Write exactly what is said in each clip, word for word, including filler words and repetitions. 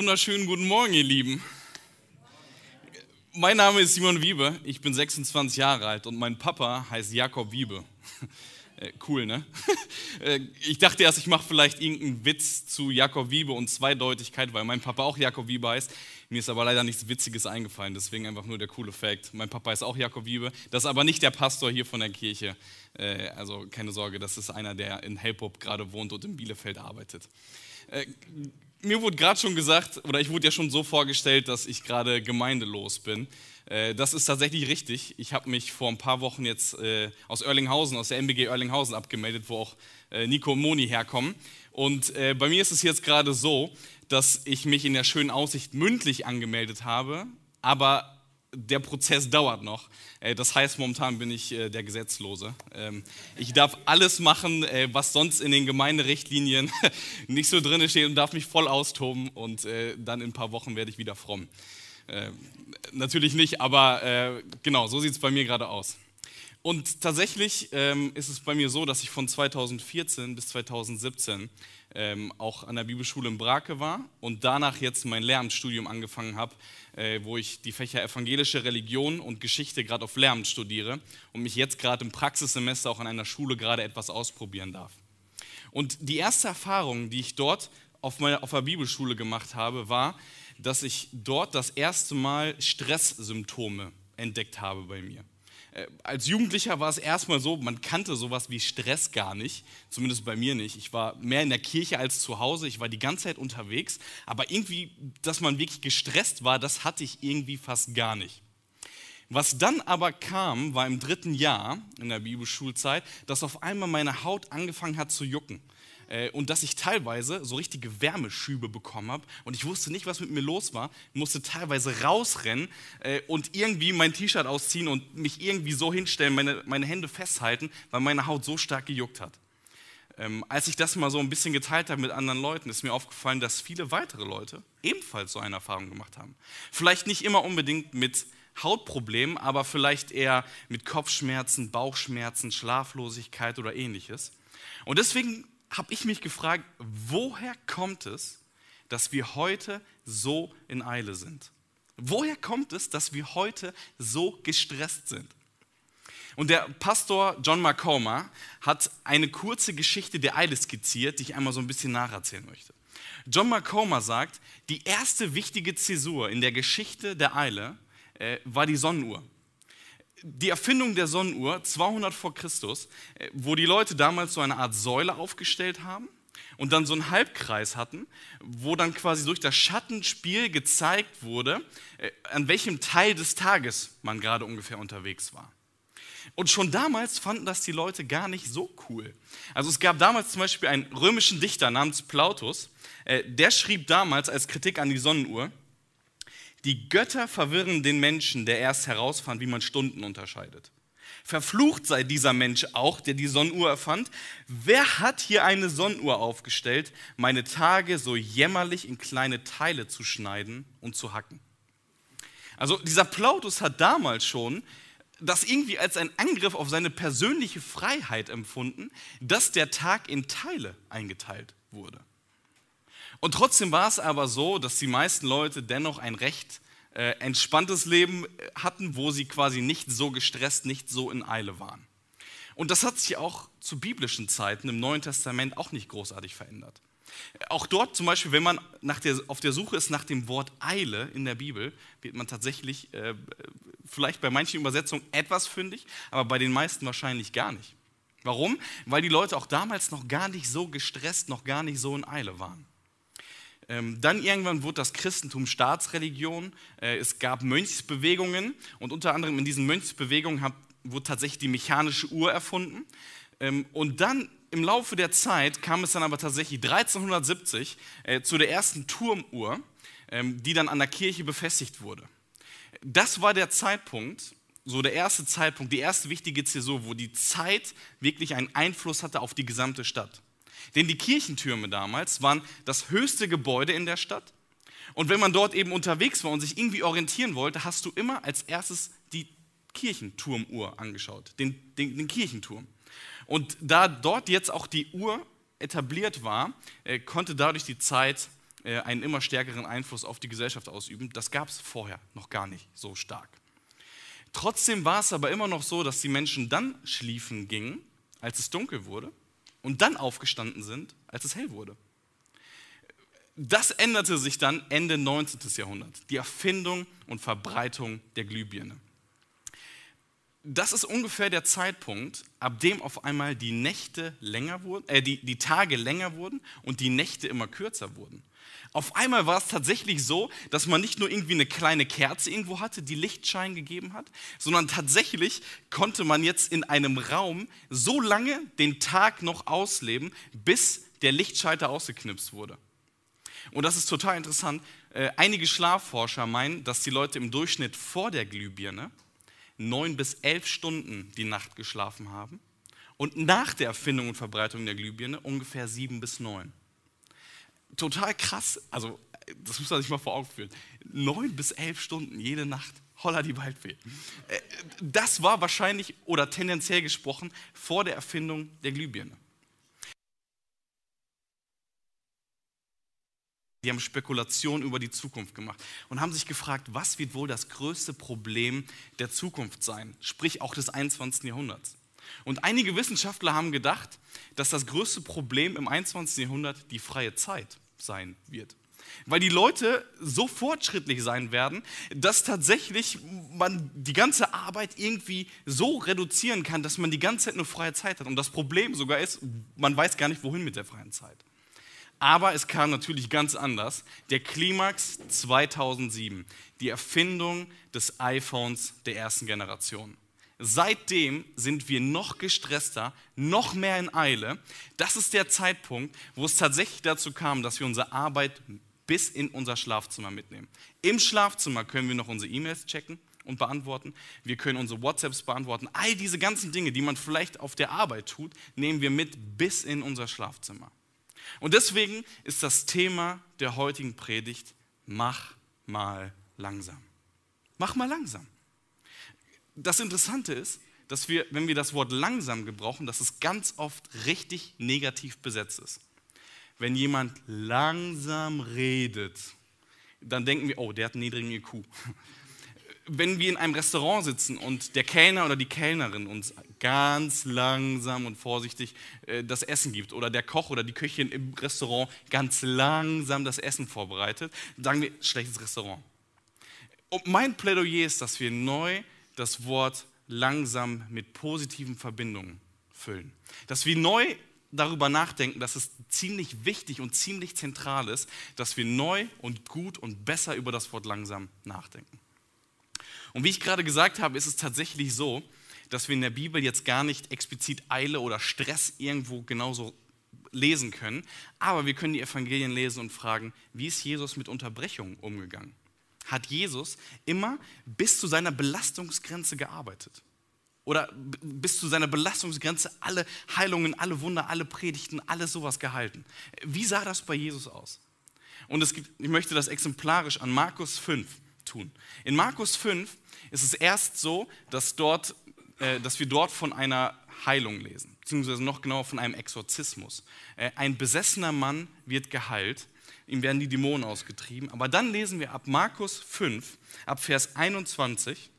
wunderschönen guten Morgen, ihr Lieben. Mein Name ist Simon Wiebe, ich bin sechsundzwanzig Jahre alt und mein Papa heißt Jakob Wiebe. Äh, cool, ne? Äh, ich dachte erst, ich mache vielleicht irgendeinen Witz zu Jakob Wiebe und Zweideutigkeit, weil mein Papa auch Jakob Wiebe heißt. Mir ist aber leider nichts Witziges eingefallen, deswegen einfach nur der coole Fact. Mein Papa ist auch Jakob Wiebe, das ist aber nicht der Pastor hier von der Kirche. Äh, also keine Sorge, das ist einer, der in Helpop gerade wohnt und in Bielefeld arbeitet. Äh, Mir wurde gerade schon gesagt, oder ich wurde ja schon so vorgestellt, dass ich gerade gemeindelos bin. Das ist tatsächlich richtig. Ich habe mich vor ein paar Wochen jetzt aus Oerlinghausen, aus der M B G Oerlinghausen abgemeldet, wo auch Nico und Moni herkommen. Und bei mir ist es jetzt gerade so, dass ich mich in der schönen Aussicht mündlich angemeldet habe, aber der Prozess dauert noch. Das heißt, momentan bin ich der Gesetzlose. Ich darf alles machen, was sonst in den Gemeinderichtlinien nicht so drin steht und darf mich voll austoben und dann in ein paar Wochen werde ich wieder fromm. Natürlich nicht, aber genau, so sieht es bei mir gerade aus. Und tatsächlich ist es bei mir so, dass ich von zweitausendvierzehn bis zweitausendsiebzehn Ähm, auch an der Bibelschule in Brake war und danach jetzt mein Lehramtsstudium angefangen habe, äh, wo ich die Fächer evangelische Religion und Geschichte gerade auf Lehramt studiere und mich jetzt gerade im Praxissemester auch an einer Schule gerade etwas ausprobieren darf. Und die erste Erfahrung, die ich dort auf, meiner, auf der Bibelschule gemacht habe, war, dass ich dort das erste Mal Stresssymptome entdeckt habe bei mir. Als Jugendlicher war es erstmal so, man kannte sowas wie Stress gar nicht, zumindest bei mir nicht. Ich war mehr in der Kirche als zu Hause, ich war die ganze Zeit unterwegs, aber irgendwie, dass man wirklich gestresst war, das hatte ich irgendwie fast gar nicht. Was dann aber kam, war im dritten Jahr in der Bibelschulzeit, dass auf einmal meine Haut angefangen hat zu jucken. Und dass ich teilweise so richtige Wärmeschübe bekommen habe und ich wusste nicht, was mit mir los war, ich musste teilweise rausrennen und irgendwie mein T-Shirt ausziehen und mich irgendwie so hinstellen, meine, meine Hände festhalten, weil meine Haut so stark gejuckt hat. Ähm, als ich das mal so ein bisschen geteilt habe mit anderen Leuten, ist mir aufgefallen, dass viele weitere Leute ebenfalls so eine Erfahrung gemacht haben. Vielleicht nicht immer unbedingt mit Hautproblemen, aber vielleicht eher mit Kopfschmerzen, Bauchschmerzen, Schlaflosigkeit oder ähnliches. Und deswegen habe ich mich gefragt, woher kommt es, dass wir heute so in Eile sind? Woher kommt es, dass wir heute so gestresst sind? Und der Pastor John Macoma hat eine kurze Geschichte der Eile skizziert, die ich einmal so ein bisschen nacherzählen möchte. John Macoma sagt, die erste wichtige Zäsur in der Geschichte der Eile äh, war die Sonnenuhr. Die Erfindung der Sonnenuhr, zweihundert vor Christus, wo die Leute damals so eine Art Säule aufgestellt haben und dann so einen Halbkreis hatten, wo dann quasi durch das Schattenspiel gezeigt wurde, an welchem Teil des Tages man gerade ungefähr unterwegs war. Und schon damals fanden das die Leute gar nicht so cool. Also es gab damals zum Beispiel einen römischen Dichter namens Plautus, der schrieb damals als Kritik an die Sonnenuhr: Die Götter verwirren den Menschen, der erst herausfand, wie man Stunden unterscheidet. Verflucht sei dieser Mensch auch, der die Sonnenuhr erfand. Wer hat hier eine Sonnenuhr aufgestellt, meine Tage so jämmerlich in kleine Teile zu schneiden und zu hacken? Also dieser Plautus hat damals schon das irgendwie als ein Angriff auf seine persönliche Freiheit empfunden, dass der Tag in Teile eingeteilt wurde. Und trotzdem war es aber so, dass die meisten Leute dennoch ein recht äh, entspanntes Leben hatten, wo sie quasi nicht so gestresst, nicht so in Eile waren. Und das hat sich auch zu biblischen Zeiten im Neuen Testament auch nicht großartig verändert. Auch dort zum Beispiel, wenn man nach der, auf der Suche ist nach dem Wort Eile in der Bibel, wird man tatsächlich äh, vielleicht bei manchen Übersetzungen etwas fündig, aber bei den meisten wahrscheinlich gar nicht. Warum? Weil die Leute auch damals noch gar nicht so gestresst, noch gar nicht so in Eile waren. Dann irgendwann wurde das Christentum Staatsreligion, es gab Mönchsbewegungen und unter anderem in diesen Mönchsbewegungen wurde tatsächlich die mechanische Uhr erfunden. Und dann im Laufe der Zeit kam es dann aber tatsächlich dreizehnhundertsiebzig zu der ersten Turmuhr, die dann an der Kirche befestigt wurde. Das war der Zeitpunkt, so der erste Zeitpunkt, die erste wichtige Zäsur, wo die Zeit wirklich einen Einfluss hatte auf die gesamte Stadt. Denn die Kirchentürme damals waren das höchste Gebäude in der Stadt. Und wenn man dort eben unterwegs war und sich irgendwie orientieren wollte, hast du immer als erstes die Kirchenturmuhr angeschaut, den, den, den Kirchenturm. Und da dort jetzt auch die Uhr etabliert war, äh, konnte dadurch die Zeit äh, einen immer stärkeren Einfluss auf die Gesellschaft ausüben. Das gab es vorher noch gar nicht so stark. Trotzdem war es aber immer noch so, dass die Menschen dann schliefen gingen, als es dunkel wurde, und dann aufgestanden sind, als es hell wurde. Das änderte sich dann Ende neunzehnten. Jahrhundert, die Erfindung und Verbreitung der Glühbirne. Das ist ungefähr der Zeitpunkt, ab dem auf einmal die Nächte länger wurden, äh, die, die Tage länger wurden und die Nächte immer kürzer wurden. Auf einmal war es tatsächlich so, dass man nicht nur irgendwie eine kleine Kerze irgendwo hatte, die Lichtschein gegeben hat, sondern tatsächlich konnte man jetzt in einem Raum so lange den Tag noch ausleben, bis der Lichtschalter ausgeknipst wurde. Und das ist total interessant. Äh, einige Schlafforscher meinen, dass die Leute im Durchschnitt vor der Glühbirne neun bis elf Stunden die Nacht geschlafen haben und nach der Erfindung und Verbreitung der Glühbirne ungefähr sieben bis neun. Total krass, also das muss man sich mal vor Augen führen. Neun bis elf Stunden jede Nacht, holla die Waldfee. Das war wahrscheinlich oder tendenziell gesprochen vor der Erfindung der Glühbirne. Die haben Spekulationen über die Zukunft gemacht und haben sich gefragt, was wird wohl das größte Problem der Zukunft sein, sprich auch des einundzwanzigsten. Jahrhunderts. Und einige Wissenschaftler haben gedacht, dass das größte Problem im einundzwanzigsten. Jahrhundert die freie Zeit sein wird. Weil die Leute so fortschrittlich sein werden, dass tatsächlich man die ganze Arbeit irgendwie so reduzieren kann, dass man die ganze Zeit nur freie Zeit hat. Und das Problem sogar ist, man weiß gar nicht, wohin mit der freien Zeit. Aber es kam natürlich ganz anders. Der Klimax zweitausendsieben, die Erfindung des iPhones der ersten Generation. Seitdem sind wir noch gestresster, noch mehr in Eile. Das ist der Zeitpunkt, wo es tatsächlich dazu kam, dass wir unsere Arbeit bis in unser Schlafzimmer mitnehmen. Im Schlafzimmer können wir noch unsere E-Mails checken und beantworten. Wir können unsere WhatsApps beantworten. All diese ganzen Dinge, die man vielleicht auf der Arbeit tut, nehmen wir mit bis in unser Schlafzimmer. Und deswegen ist das Thema der heutigen Predigt: Mach mal langsam. Mach mal langsam. Das Interessante ist, dass wir, wenn wir das Wort langsam gebrauchen, dass es ganz oft richtig negativ besetzt ist. Wenn jemand langsam redet, dann denken wir, oh, der hat einen niedrigen I Q. Wenn wir in einem Restaurant sitzen und der Kellner oder die Kellnerin uns ganz langsam und vorsichtig äh, das Essen gibt oder der Koch oder die Köchin im Restaurant ganz langsam das Essen vorbereitet, sagen wir, schlechtes Restaurant. Und mein Plädoyer ist, dass wir neu das Wort langsam mit positiven Verbindungen füllen. Dass wir neu darüber nachdenken, dass es ziemlich wichtig und ziemlich zentral ist, dass wir neu und gut und besser über das Wort langsam nachdenken. Und wie ich gerade gesagt habe, ist es tatsächlich so, dass wir in der Bibel jetzt gar nicht explizit Eile oder Stress irgendwo genauso lesen können, aber wir können die Evangelien lesen und fragen, wie ist Jesus mit Unterbrechungen umgegangen? Hat Jesus immer bis zu seiner Belastungsgrenze gearbeitet? Oder bis zu seiner Belastungsgrenze alle Heilungen, alle Wunder, alle Predigten, alles sowas gehalten? Wie sah das bei Jesus aus? Und es gibt, ich möchte das exemplarisch an Markus fünf tun. In Markus fünf ist es erst so, dass, dort, äh, dass wir dort von einer Heilung lesen, beziehungsweise noch genauer von einem Exorzismus. Äh, ein besessener Mann wird geheilt, ihm werden die Dämonen ausgetrieben. Aber dann lesen wir ab Markus fünf, ab Vers einundzwanzig,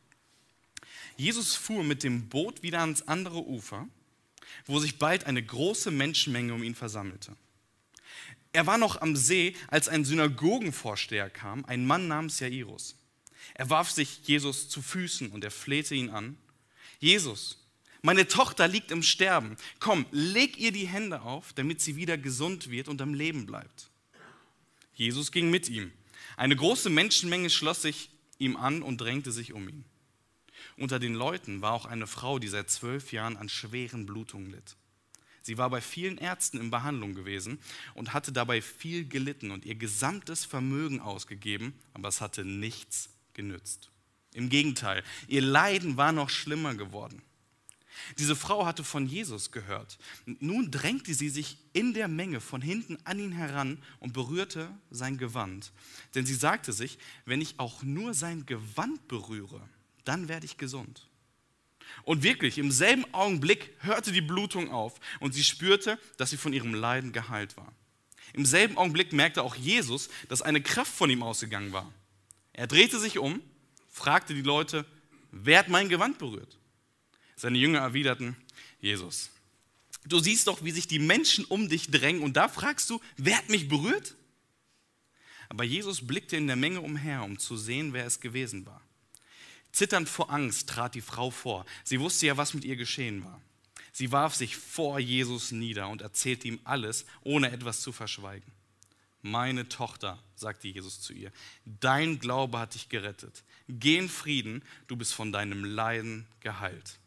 Jesus fuhr mit dem Boot wieder ans andere Ufer, wo sich bald eine große Menschenmenge um ihn versammelte. Er war noch am See, als ein Synagogenvorsteher kam, ein Mann namens Jairus. Er warf sich Jesus zu Füßen und er flehte ihn an. Jesus, meine Tochter liegt im Sterben. Komm, leg ihr die Hände auf, damit sie wieder gesund wird und am Leben bleibt. Jesus ging mit ihm. Eine große Menschenmenge schloss sich ihm an und drängte sich um ihn. Unter den Leuten war auch eine Frau, die seit zwölf Jahren an schweren Blutungen litt. Sie war bei vielen Ärzten in Behandlung gewesen und hatte dabei viel gelitten und ihr gesamtes Vermögen ausgegeben, aber es hatte nichts genützt. Im Gegenteil, ihr Leiden war noch schlimmer geworden. Diese Frau hatte von Jesus gehört. Nun drängte sie sich in der Menge von hinten an ihn heran und berührte sein Gewand. Denn sie sagte sich, wenn ich auch nur sein Gewand berühre, dann werde ich gesund. Und wirklich, im selben Augenblick hörte die Blutung auf und sie spürte, dass sie von ihrem Leiden geheilt war. Im selben Augenblick merkte auch Jesus, dass eine Kraft von ihm ausgegangen war. Er drehte sich um, fragte die Leute, wer hat mein Gewand berührt? Seine Jünger erwiderten, Jesus, du siehst doch, wie sich die Menschen um dich drängen und da fragst du, wer hat mich berührt? Aber Jesus blickte in der Menge umher, um zu sehen, wer es gewesen war. Zitternd vor Angst trat die Frau vor. Sie wusste ja, was mit ihr geschehen war. Sie warf sich vor Jesus nieder und erzählte ihm alles, ohne etwas zu verschweigen. Meine Tochter, sagte Jesus zu ihr, dein Glaube hat dich gerettet. Geh in Frieden, du bist von deinem Leiden geheilt.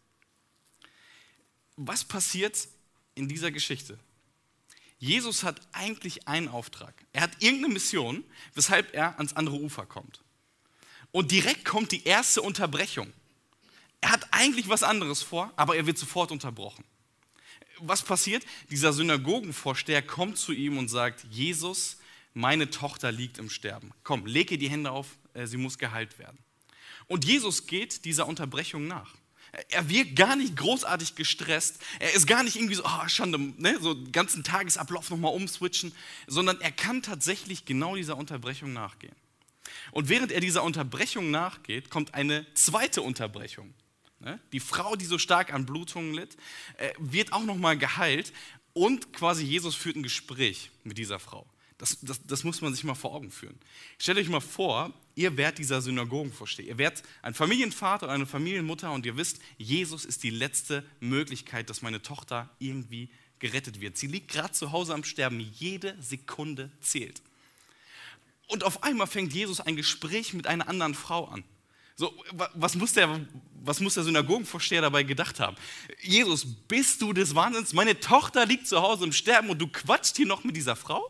Was passiert in dieser Geschichte? Jesus hat eigentlich einen Auftrag. Er hat irgendeine Mission, weshalb er ans andere Ufer kommt. Und direkt kommt die erste Unterbrechung. Er hat eigentlich was anderes vor, aber er wird sofort unterbrochen. Was passiert? Dieser Synagogenvorsteher kommt zu ihm und sagt, Jesus, meine Tochter liegt im Sterben. Komm, leg ihr die Hände auf, sie muss geheilt werden. Und Jesus geht dieser Unterbrechung nach. Er wirkt gar nicht großartig gestresst, er ist gar nicht irgendwie so, oh, Schande, ne, so den ganzen Tagesablauf nochmal umswitchen, sondern er kann tatsächlich genau dieser Unterbrechung nachgehen. Und während er dieser Unterbrechung nachgeht, kommt eine zweite Unterbrechung. Die Frau, die so stark an Blutungen litt, wird auch nochmal geheilt und quasi Jesus führt ein Gespräch mit dieser Frau. Das, das, das muss man sich mal vor Augen führen. Stellt euch mal vor, ihr wärt dieser Synagogenvorsteher. Ihr wärt ein Familienvater oder eine Familienmutter und ihr wisst, Jesus ist die letzte Möglichkeit, dass meine Tochter irgendwie gerettet wird. Sie liegt gerade zu Hause am Sterben, jede Sekunde zählt. Und auf einmal fängt Jesus ein Gespräch mit einer anderen Frau an. So, was muss der, was muss der Synagogenvorsteher dabei gedacht haben? Jesus, bist du des Wahnsinns? Meine Tochter liegt zu Hause im Sterben und du quatscht hier noch mit dieser Frau?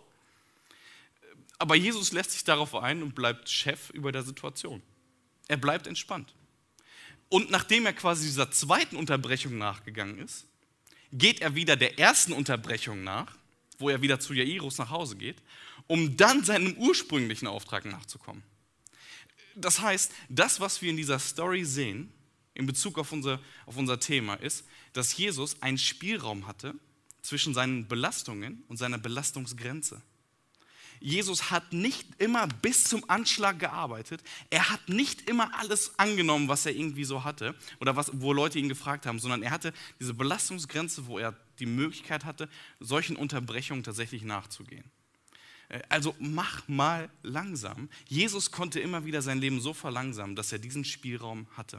Aber Jesus lässt sich darauf ein und bleibt Chef über der Situation. Er bleibt entspannt. Und nachdem er quasi dieser zweiten Unterbrechung nachgegangen ist, geht er wieder der ersten Unterbrechung nach, wo er wieder zu Jairus nach Hause geht, um dann seinem ursprünglichen Auftrag nachzukommen. Das heißt, das, was wir in dieser Story sehen, in Bezug auf unser, auf unser Thema, ist, dass Jesus einen Spielraum hatte zwischen seinen Belastungen und seiner Belastungsgrenze. Jesus hat nicht immer bis zum Anschlag gearbeitet. Er hat nicht immer alles angenommen, was er irgendwie so hatte oder was, wo Leute ihn gefragt haben, sondern er hatte diese Belastungsgrenze, wo er die Möglichkeit hatte, solchen Unterbrechungen tatsächlich nachzugehen. Also mach mal langsam. Jesus konnte immer wieder sein Leben so verlangsamen, dass er diesen Spielraum hatte.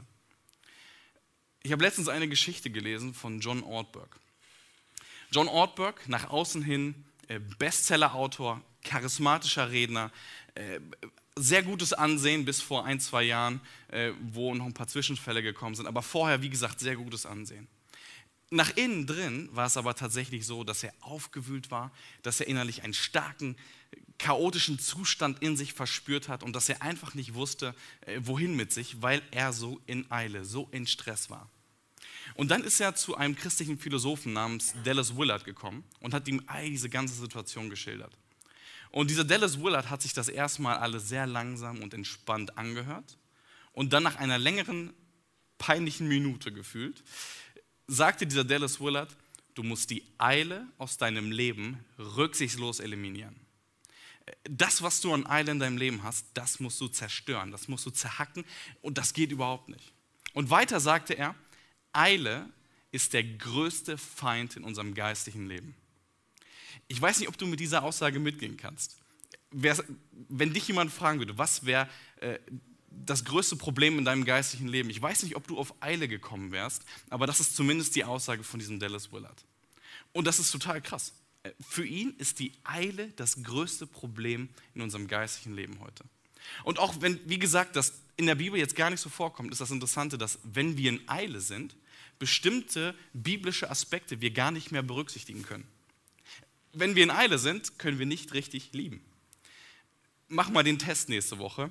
Ich habe letztens eine Geschichte gelesen von John Ortberg. John Ortberg, nach außen hin Bestseller-Autor, charismatischer Redner, sehr gutes Ansehen bis vor ein, zwei Jahren, wo noch ein paar Zwischenfälle gekommen sind, aber vorher, wie gesagt, sehr gutes Ansehen. Nach innen drin war es aber tatsächlich so, dass er aufgewühlt war, dass er innerlich einen starken, chaotischen Zustand in sich verspürt hat und dass er einfach nicht wusste, wohin mit sich, weil er so in Eile, so in Stress war. Und dann ist er zu einem christlichen Philosophen namens Dallas Willard gekommen und hat ihm all diese ganze Situation geschildert. Und dieser Dallas Willard hat sich das erstmal alles sehr langsam und entspannt angehört und dann nach einer längeren, peinlichen Minute gefühlt, sagte dieser Dallas Willard, du musst die Eile aus deinem Leben rücksichtslos eliminieren. Das, was du an Eile in deinem Leben hast, das musst du zerstören, das musst du zerhacken und das geht überhaupt nicht. Und weiter sagte er, Eile ist der größte Feind in unserem geistlichen Leben. Ich weiß nicht, ob du mit dieser Aussage mitgehen kannst. Wenn dich jemand fragen würde, was wäre äh, das größte Problem in deinem geistlichen Leben? Ich weiß nicht, ob du auf Eile gekommen wärst, aber das ist zumindest die Aussage von diesem Dallas Willard. Und das ist total krass. Für ihn ist die Eile das größte Problem in unserem geistlichen Leben heute. Und auch wenn, wie gesagt, das in der Bibel jetzt gar nicht so vorkommt, ist das Interessante, dass wenn wir in Eile sind, bestimmte biblische Aspekte wir gar nicht mehr berücksichtigen können. Wenn wir in Eile sind, können wir nicht richtig lieben. Mach mal den Test nächste Woche.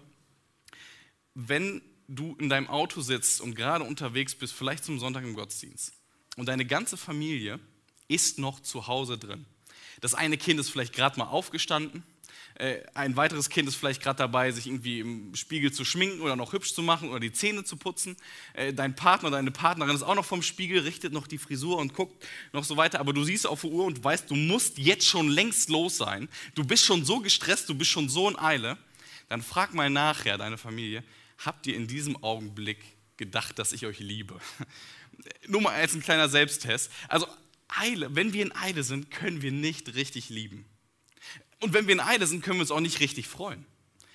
Wenn du in deinem Auto sitzt und gerade unterwegs bist, vielleicht zum Sonntag im Gottesdienst, und deine ganze Familie ist noch zu Hause drin. Das eine Kind ist vielleicht gerade mal aufgestanden, Äh, ein weiteres Kind ist vielleicht gerade dabei, sich irgendwie im Spiegel zu schminken oder noch hübsch zu machen oder die Zähne zu putzen. Äh, dein Partner oder deine Partnerin ist auch noch vom Spiegel, richtet noch die Frisur und guckt noch so weiter. Aber du siehst auf die Uhr und weißt, du musst jetzt schon längst los sein. Du bist schon so gestresst, du bist schon so in Eile. Dann frag mal nachher deine Familie, habt ihr in diesem Augenblick gedacht, dass ich euch liebe? Nur mal als ein kleiner Selbsttest. Also Eile, wenn wir in Eile sind, können wir nicht richtig lieben. Und wenn wir in Eile sind, können wir uns auch nicht richtig freuen.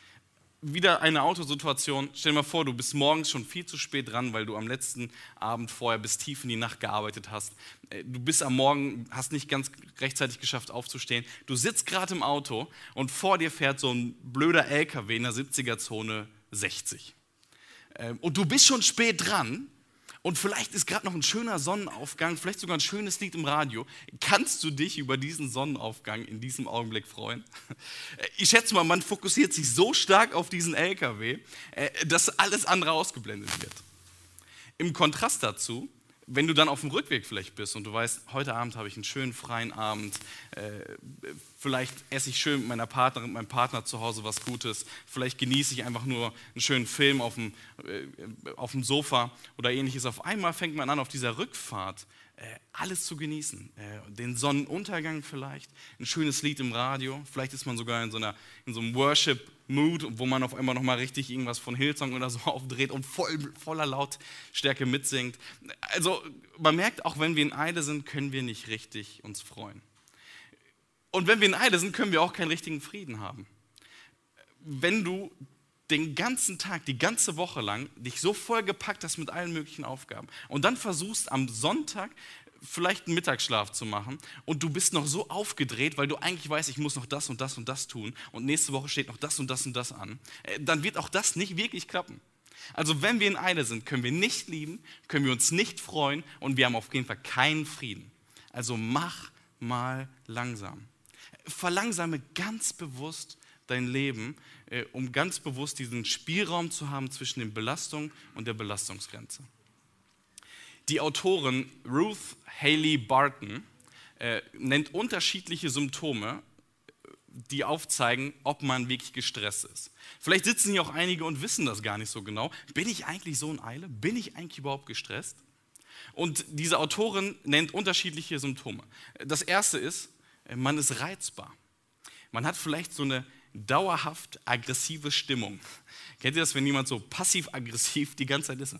Wieder eine Autosituation. Stell dir mal vor, du bist morgens schon viel zu spät dran, weil du am letzten Abend vorher bis tief in die Nacht gearbeitet hast. Du bist am Morgen, hast nicht ganz rechtzeitig geschafft aufzustehen. Du sitzt gerade im Auto und vor dir fährt so ein blöder L K W in der siebziger-Zone sechzig. Und du bist schon spät dran. Und vielleicht ist gerade noch ein schöner Sonnenaufgang, vielleicht sogar ein schönes Lied im Radio. Kannst du dich über diesen Sonnenaufgang in diesem Augenblick freuen? Ich schätze mal, man fokussiert sich so stark auf diesen L K W, dass alles andere ausgeblendet wird. Im Kontrast dazu, wenn du dann auf dem Rückweg vielleicht bist und du weißt, heute Abend habe ich einen schönen freien Abend, äh, vielleicht esse ich schön mit meiner Partnerin, mit meinem Partner zu Hause was Gutes, vielleicht genieße ich einfach nur einen schönen Film auf dem, äh, auf dem Sofa oder ähnliches. Auf einmal fängt man an, auf dieser Rückfahrt äh, alles zu genießen. Äh, den Sonnenuntergang vielleicht, ein schönes Lied im Radio, vielleicht ist man sogar in so, einer, in so einem Worship-Mood, wo man auf einmal nochmal richtig irgendwas von Hillsong oder so aufdreht und voll, voller Lautstärke mitsingt. Also man merkt, auch wenn wir in Eile sind, können wir nicht richtig uns freuen. Und wenn wir in Eile sind, können wir auch keinen richtigen Frieden haben. Wenn du den ganzen Tag, die ganze Woche lang dich so vollgepackt hast mit allen möglichen Aufgaben und dann versuchst am Sonntag vielleicht einen Mittagsschlaf zu machen und du bist noch so aufgedreht, weil du eigentlich weißt, ich muss noch das und das und das tun und nächste Woche steht noch das und das und das an, dann wird auch das nicht wirklich klappen. Also wenn wir in Eile sind, können wir nicht lieben, können wir uns nicht freuen und wir haben auf jeden Fall keinen Frieden. Also mach mal langsam. Verlangsame ganz bewusst dein Leben, äh, um ganz bewusst diesen Spielraum zu haben zwischen den Belastungen und der Belastungsgrenze. Die Autorin Ruth Haley Barton äh, nennt unterschiedliche Symptome, die aufzeigen, ob man wirklich gestresst ist. Vielleicht sitzen hier auch einige und wissen das gar nicht so genau. Bin ich eigentlich so in Eile? Bin ich eigentlich überhaupt gestresst? Und diese Autorin nennt unterschiedliche Symptome. Das erste ist, man ist reizbar. Man hat vielleicht so eine dauerhaft aggressive Stimmung. Kennt ihr das, wenn jemand so passiv-aggressiv die ganze Zeit ist?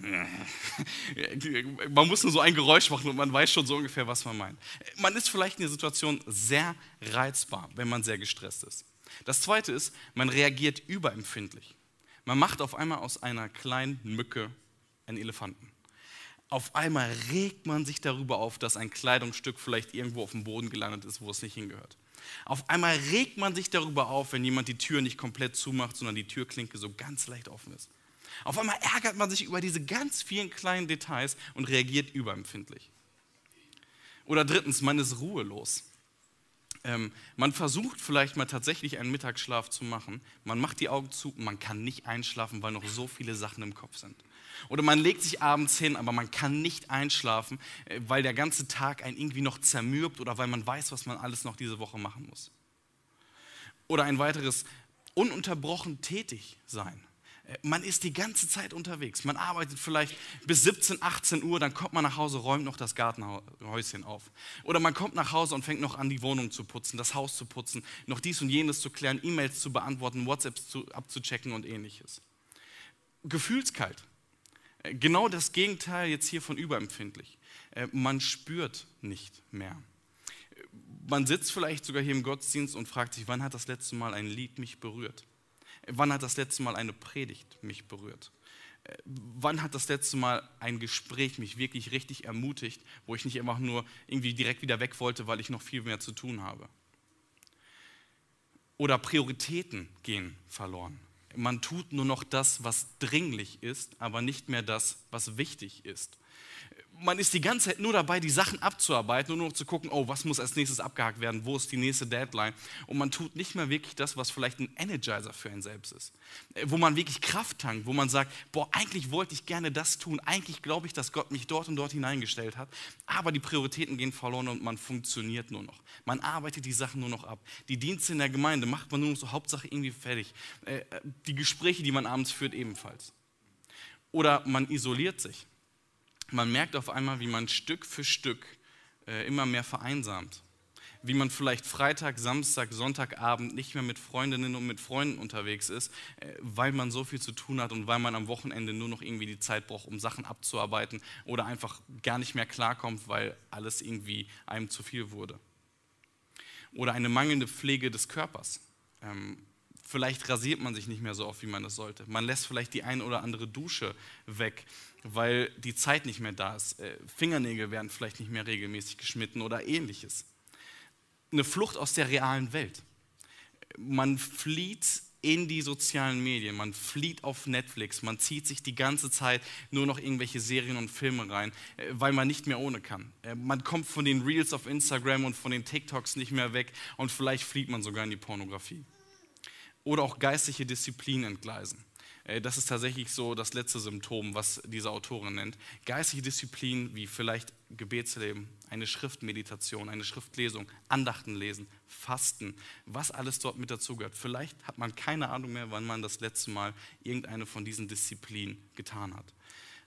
Man muss nur so ein Geräusch machen und man weiß schon so ungefähr, was man meint. Man ist vielleicht in der Situation sehr reizbar, wenn man sehr gestresst ist. Das zweite ist, man reagiert überempfindlich. Man macht auf einmal aus einer kleinen Mücke einen Elefanten. Auf einmal regt man sich darüber auf, dass ein Kleidungsstück vielleicht irgendwo auf dem Boden gelandet ist, wo es nicht hingehört. Auf einmal regt man sich darüber auf, wenn jemand die Tür nicht komplett zumacht, sondern die Türklinke so ganz leicht offen ist. Auf einmal ärgert man sich über diese ganz vielen kleinen Details und reagiert überempfindlich. Oder drittens, man ist ruhelos. Ähm, man versucht vielleicht mal tatsächlich einen Mittagsschlaf zu machen. Man macht die Augen zu, man kann nicht einschlafen, weil noch so viele Sachen im Kopf sind. Oder man legt sich abends hin, aber man kann nicht einschlafen, weil der ganze Tag einen irgendwie noch zermürbt oder weil man weiß, was man alles noch diese Woche machen muss. Oder ein weiteres, ununterbrochen tätig sein. Man ist die ganze Zeit unterwegs. Man arbeitet vielleicht bis siebzehn, achtzehn Uhr, dann kommt man nach Hause, räumt noch das Gartenhäuschen auf. Oder man kommt nach Hause und fängt noch an, die Wohnung zu putzen, das Haus zu putzen, noch dies und jenes zu klären, E-Mails zu beantworten, WhatsApps zu, abzuchecken und ähnliches. Gefühlskalt. Genau das Gegenteil jetzt hier von überempfindlich. Man spürt nicht mehr. Man sitzt vielleicht sogar hier im Gottesdienst und fragt sich, wann hat das letzte Mal ein Lied mich berührt? Wann hat das letzte Mal eine Predigt mich berührt? Wann hat das letzte Mal ein Gespräch mich wirklich richtig ermutigt, wo ich nicht einfach nur irgendwie direkt wieder weg wollte, weil ich noch viel mehr zu tun habe? Oder Prioritäten gehen verloren. Man tut nur noch das, was dringlich ist, aber nicht mehr das, was wichtig ist. Man ist die ganze Zeit nur dabei, die Sachen abzuarbeiten und nur noch zu gucken, oh, was muss als nächstes abgehakt werden, wo ist die nächste Deadline? Und man tut nicht mehr wirklich das, was vielleicht ein Energizer für einen selbst ist. Wo man wirklich Kraft tankt, wo man sagt, boah, eigentlich wollte ich gerne das tun, eigentlich glaube ich, dass Gott mich dort und dort hineingestellt hat, aber die Prioritäten gehen verloren und man funktioniert nur noch. Man arbeitet die Sachen nur noch ab. Die Dienste in der Gemeinde macht man nur noch so Hauptsache irgendwie fertig. Die Gespräche, die man abends führt, ebenfalls. Oder man isoliert sich. Man merkt auf einmal, wie man Stück für Stück äh, immer mehr vereinsamt. Wie man vielleicht Freitag, Samstag, Sonntagabend nicht mehr mit Freundinnen und mit Freunden unterwegs ist, äh, weil man so viel zu tun hat und weil man am Wochenende nur noch irgendwie die Zeit braucht, um Sachen abzuarbeiten oder einfach gar nicht mehr klarkommt, weil alles irgendwie einem zu viel wurde. Oder eine mangelnde Pflege des Körpers. Ähm, Vielleicht rasiert man sich nicht mehr so oft, wie man es sollte. Man lässt vielleicht die ein oder andere Dusche weg, weil die Zeit nicht mehr da ist. Fingernägel werden vielleicht nicht mehr regelmäßig geschnitten oder ähnliches. Eine Flucht aus der realen Welt. Man flieht in die sozialen Medien, man flieht auf Netflix, man zieht sich die ganze Zeit nur noch irgendwelche Serien und Filme rein, weil man nicht mehr ohne kann. Man kommt von den Reels auf Instagram und von den TikToks nicht mehr weg und vielleicht flieht man sogar in die Pornografie. Oder auch geistliche Disziplin entgleisen. Das ist tatsächlich so das letzte Symptom, was diese Autorin nennt. Geistliche Disziplin wie vielleicht Gebetsleben, eine Schriftmeditation, eine Schriftlesung, Andachten lesen, Fasten, was alles dort mit dazugehört. Vielleicht hat man keine Ahnung mehr, wann man das letzte Mal irgendeine von diesen Disziplinen getan hat.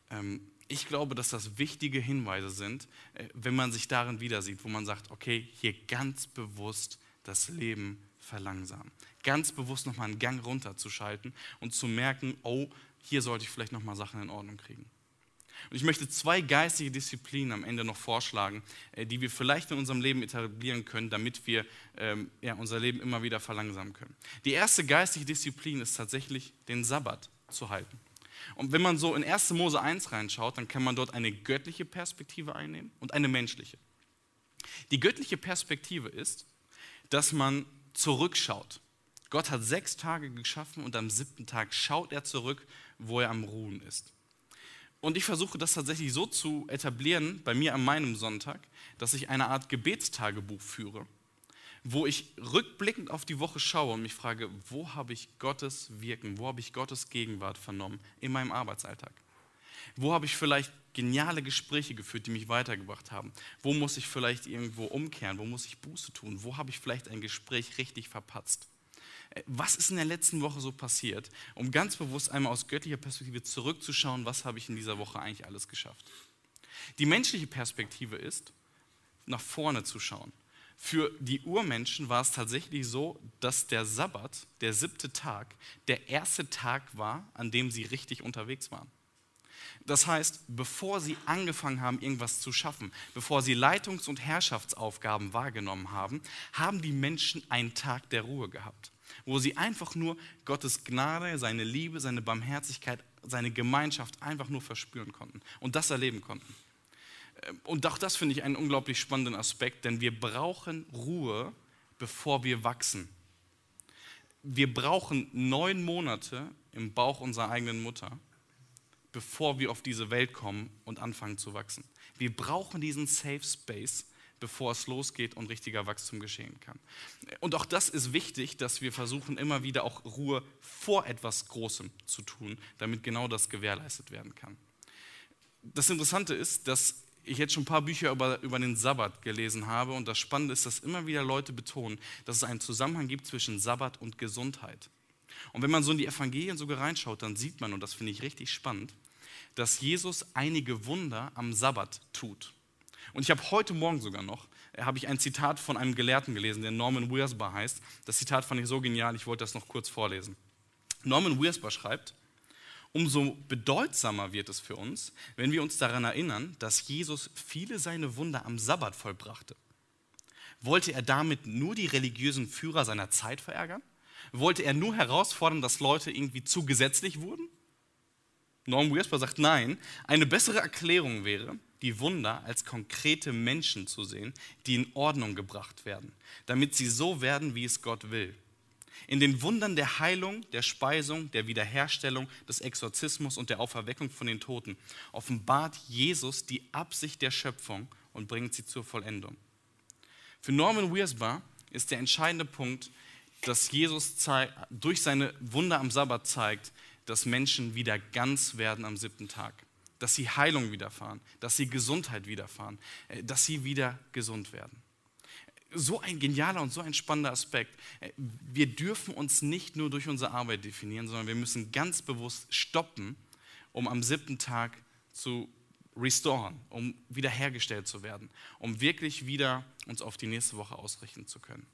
Ich glaube, dass das wichtige Hinweise sind, wenn man sich darin wieder sieht, wo man sagt, okay, hier ganz bewusst das Leben verlangsamen. Ganz bewusst nochmal einen Gang runterzuschalten und zu merken, oh, hier sollte ich vielleicht nochmal Sachen in Ordnung kriegen. Und ich möchte zwei geistige Disziplinen am Ende noch vorschlagen, die wir vielleicht in unserem Leben etablieren können, damit wir ähm, ja, unser Leben immer wieder verlangsamen können. Die erste geistige Disziplin ist tatsächlich, den Sabbat zu halten. Und wenn man so in erste Mose eins reinschaut, dann kann man dort eine göttliche Perspektive einnehmen und eine menschliche. Die göttliche Perspektive ist, dass man zurückschaut. Gott hat sechs Tage geschaffen und am siebten Tag schaut er zurück, wo er am Ruhen ist. Und ich versuche das tatsächlich so zu etablieren, bei mir an meinem Sonntag, dass ich eine Art Gebetstagebuch führe, wo ich rückblickend auf die Woche schaue und mich frage, wo habe ich Gottes Wirken, wo habe ich Gottes Gegenwart vernommen in meinem Arbeitsalltag? Wo habe ich vielleicht geniale Gespräche geführt, die mich weitergebracht haben? Wo muss ich vielleicht irgendwo umkehren? Wo muss ich Buße tun? Wo habe ich vielleicht ein Gespräch richtig verpatzt? Was ist in der letzten Woche so passiert, um ganz bewusst einmal aus göttlicher Perspektive zurückzuschauen, was habe ich in dieser Woche eigentlich alles geschafft? Die menschliche Perspektive ist, nach vorne zu schauen. Für die Urmenschen war es tatsächlich so, dass der Sabbat, der siebte Tag, der erste Tag war, an dem sie richtig unterwegs waren. Das heißt, bevor sie angefangen haben, irgendwas zu schaffen, bevor sie Leitungs- und Herrschaftsaufgaben wahrgenommen haben, haben die Menschen einen Tag der Ruhe gehabt, wo sie einfach nur Gottes Gnade, seine Liebe, seine Barmherzigkeit, seine Gemeinschaft einfach nur verspüren konnten und das erleben konnten. Und auch das finde ich einen unglaublich spannenden Aspekt, denn wir brauchen Ruhe, bevor wir wachsen. Wir brauchen neun Monate im Bauch unserer eigenen Mutter, bevor wir auf diese Welt kommen und anfangen zu wachsen. Wir brauchen diesen Safe Space, bevor es losgeht und richtiger Wachstum geschehen kann. Und auch das ist wichtig, dass wir versuchen, immer wieder auch Ruhe vor etwas Großem zu tun, damit genau das gewährleistet werden kann. Das Interessante ist, dass ich jetzt schon ein paar Bücher über, über den Sabbat gelesen habe und das Spannende ist, dass immer wieder Leute betonen, dass es einen Zusammenhang gibt zwischen Sabbat und Gesundheit. Und wenn man so in die Evangelien sogar reinschaut, dann sieht man, und das finde ich richtig spannend, dass Jesus einige Wunder am Sabbat tut. Und ich habe heute Morgen sogar noch, äh, habe ich ein Zitat von einem Gelehrten gelesen, der Norman Wirsba heißt. Das Zitat fand ich so genial, ich wollte das noch kurz vorlesen. Norman Wirsba schreibt, umso bedeutsamer wird es für uns, wenn wir uns daran erinnern, dass Jesus viele seiner Wunder am Sabbat vollbrachte. Wollte er damit nur die religiösen Führer seiner Zeit verärgern? Wollte er nur herausfordern, dass Leute irgendwie zu gesetzlich wurden? Norman Wirsba sagt, nein, eine bessere Erklärung wäre, die Wunder als konkrete Menschen zu sehen, die in Ordnung gebracht werden, damit sie so werden, wie es Gott will. In den Wundern der Heilung, der Speisung, der Wiederherstellung, des Exorzismus und der Auferweckung von den Toten offenbart Jesus die Absicht der Schöpfung und bringt sie zur Vollendung. Für Norman Wirsba ist der entscheidende Punkt, dass Jesus zeigt, durch seine Wunder am Sabbat zeigt, dass Menschen wieder ganz werden am siebten Tag. Dass sie Heilung widerfahren, dass sie Gesundheit widerfahren, dass sie wieder gesund werden. So ein genialer und so ein spannender Aspekt. Wir dürfen uns nicht nur durch unsere Arbeit definieren, sondern wir müssen ganz bewusst stoppen, um am siebten Tag zu restoren, um wiederhergestellt zu werden, um wirklich wieder uns auf die nächste Woche ausrichten zu können.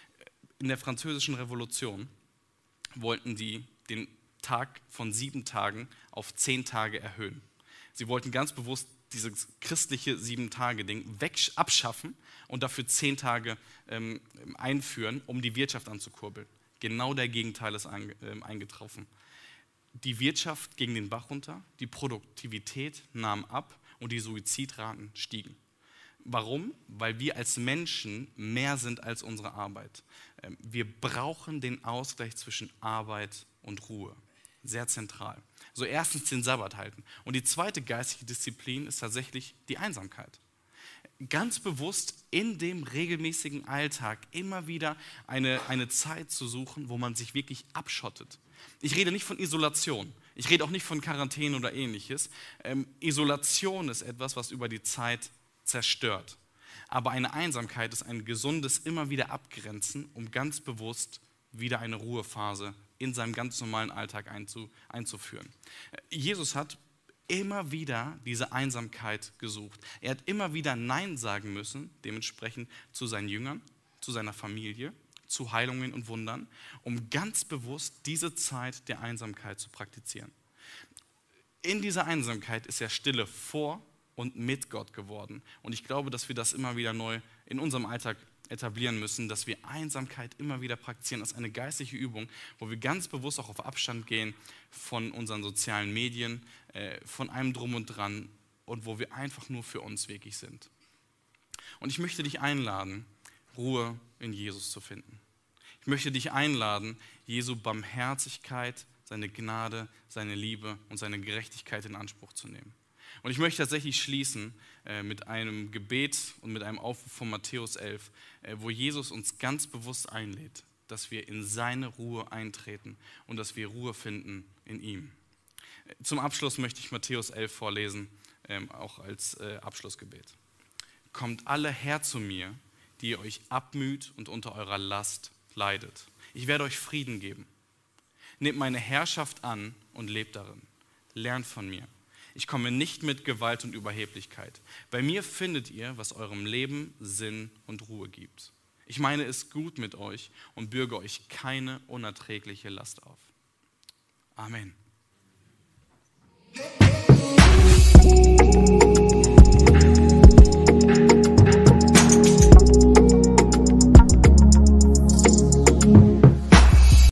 In der Französischen Revolution wollten die den Tag von sieben Tagen auf zehn Tage erhöhen. Sie wollten ganz bewusst dieses christliche Sieben-Tage-Ding weg, abschaffen und dafür zehn Tage ähm, einführen, um die Wirtschaft anzukurbeln. Genau der Gegenteil ist ein, äh, eingetroffen. Die Wirtschaft ging den Bach runter, die Produktivität nahm ab und die Suizidraten stiegen. Warum? Weil wir als Menschen mehr sind als unsere Arbeit. Ähm, wir brauchen den Ausgleich zwischen Arbeit und Ruhe. Sehr zentral. So erstens den Sabbat halten. Und die zweite geistige Disziplin ist tatsächlich die Einsamkeit. Ganz bewusst in dem regelmäßigen Alltag immer wieder eine, eine Zeit zu suchen, wo man sich wirklich abschottet. Ich rede nicht von Isolation. Ich rede auch nicht von Quarantäne oder ähnliches. Ähm, Isolation ist etwas, was über die Zeit zerstört. Aber eine Einsamkeit ist ein gesundes immer wieder Abgrenzen, um ganz bewusst wieder eine Ruhephase in seinem ganz normalen Alltag einzu, einzuführen. Jesus hat immer wieder diese Einsamkeit gesucht. Er hat immer wieder Nein sagen müssen, dementsprechend zu seinen Jüngern, zu seiner Familie, zu Heilungen und Wundern, um ganz bewusst diese Zeit der Einsamkeit zu praktizieren. In dieser Einsamkeit ist er Stille vor und mit Gott geworden. Und ich glaube, dass wir das immer wieder neu in unserem Alltag etablieren müssen, dass wir Einsamkeit immer wieder praktizieren als eine geistliche Übung, wo wir ganz bewusst auch auf Abstand gehen von unseren sozialen Medien, äh, von allem Drum und Dran und wo wir einfach nur für uns wirklich sind. Und ich möchte dich einladen, Ruhe in Jesus zu finden. Ich möchte dich einladen, Jesu Barmherzigkeit, seine Gnade, seine Liebe und seine Gerechtigkeit in Anspruch zu nehmen. Und ich möchte tatsächlich schließen äh, mit einem Gebet und mit einem Aufruf von Matthäus elf, äh, wo Jesus uns ganz bewusst einlädt, dass wir in seine Ruhe eintreten und dass wir Ruhe finden in ihm. Zum Abschluss möchte ich Matthäus elf vorlesen, ähm, auch als äh, Abschlussgebet. Kommt alle her zu mir, die ihr euch abmüht und unter eurer Last leidet. Ich werde euch Frieden geben. Nehmt meine Herrschaft an und lebt darin. Lernt von mir. Ich komme nicht mit Gewalt und Überheblichkeit. Bei mir findet ihr, was eurem Leben Sinn und Ruhe gibt. Ich meine es gut mit euch und bürge euch keine unerträgliche Last auf. Amen.